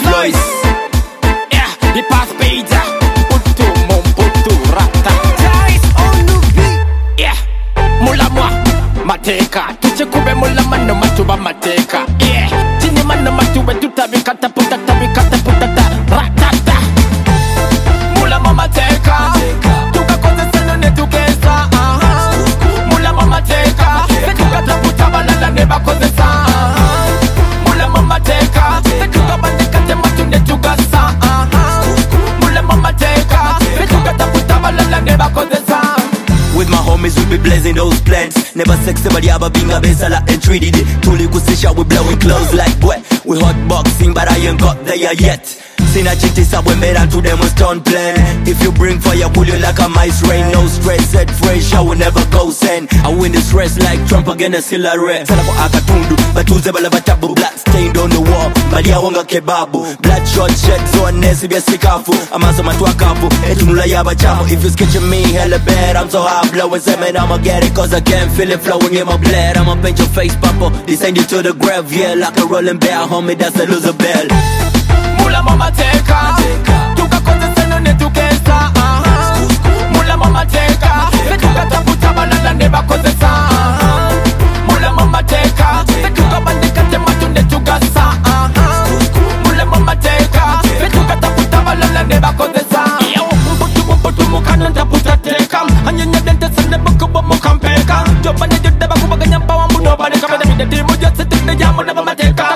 Floyd. Yeah, the past page. Putu mon putu rata. Guys on the beat. Yeah, mula moi mateka. Tuche kube mula mano matuba mateka. Yeah, chini mano matube tutabika taputa tabika taputa ratata. Mula mama teka. Tuka kote seno ne tukesa. Mula mama teka. Tuka taputa balala neba kote sa. Mula mama teka. Tuka bandika te matunde tukasa. Mula mama teka. Tuka taputa balala neba kote sa. With my homies we be blazing those plants. Never sex somebody have a binga besala and treated it. Tuli kusisha we blowing clothes like wet. We hot boxing but I ain't got there yet. Sina chiti sabwe mera to them was turn plan. If you bring fire pull you like a mice rain. No stress set fresh I will never go send. I win this race like Trump against Hillary. Sala ko akatundu batuze bala batabu. Black stained on the wall Malia wonga kebabu. Bloodshot sheds on nesi bia sikafu. Amazo matua kapu etunula yaba chamu. If you sketching me hella bad I'm so high blowing semen I'ma get it cause I can feel it flowing in my blood. I'ma paint your face papa. Descend you to the grave yeah like a rolling bear homie that's a loser bell. Mula mama teka. Tuka kote seno ne tukesa. Mula mama teka. Tuka taputa balala neba kote sa. Mula mama teka. Tuka bandika te matunde tukasa. Mula mama teka. Tuka taputa balala neba kote sa. Mputu mukano taputa teka. Anyanya dente sene bukubo mukampeka. Jobane jude bakubaganya pawa mbuno baneka. Bada mide timu jose tikne jamu neba mateka.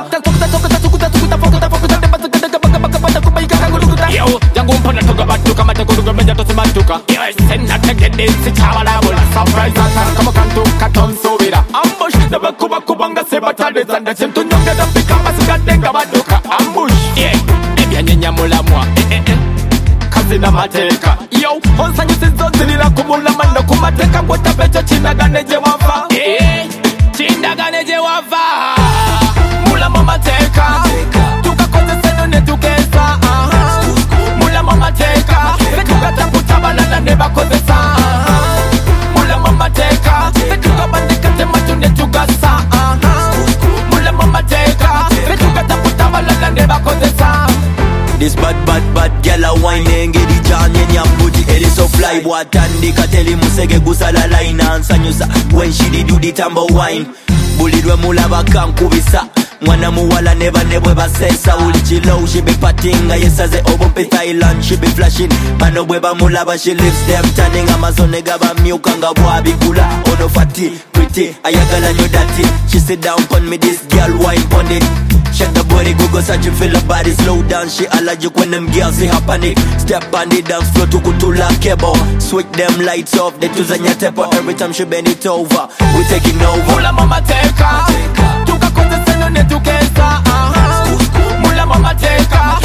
Yo, yangu mpana toga batuka matekuruga meja tosimatuka. Yo, sena tegede si chabala bula surprise asa kama kantuka tomsubira. Ambush neba kuba kubanga seba tade zanda chentu nyonga da pika masiga denga baduka. Ambush, yeah, ebya nyenya mula mwa. Kazina mateka. Yo, onsa nyusi zozilira kumula mano kumateka ngota becha chinaganeje wafa. Yeah, chinaganeje wafa. Mula mama teka. Tuka kote seno ne tukesa. Mula mama teka. Tuka taputa balala neba kote sa. Mula mama teka. Tuka bandika te matunde tukasa. Mula mama teka. Tuka taputa balala neba kote sa. This bad girl a wine get the John nyam booty it is so fly. Watandi kateli musege gusala line ansanyusa when she did do the tambo wine. Bulidwe mula bakankubisa. Mwana muwala never basesa. Ulichi low she be patinga. Yes as a obope Thailand she be flashing. Mano bweba mulaba she lives them turning. Amazon gaba miukanga wabi kula. Ono fati pretty ayagala nyo dati. She sit down pon me this girl wine pon it. Check the body go search you feel her body slow down. She allergic when them girls see her panic. Step on the dance floor to kutula kebo. Switch them lights off they tuzanya tepo. Every time she bend it over we taking over. Mula mama teka. Tuka kote seno ne tukesa. Mula mama teka.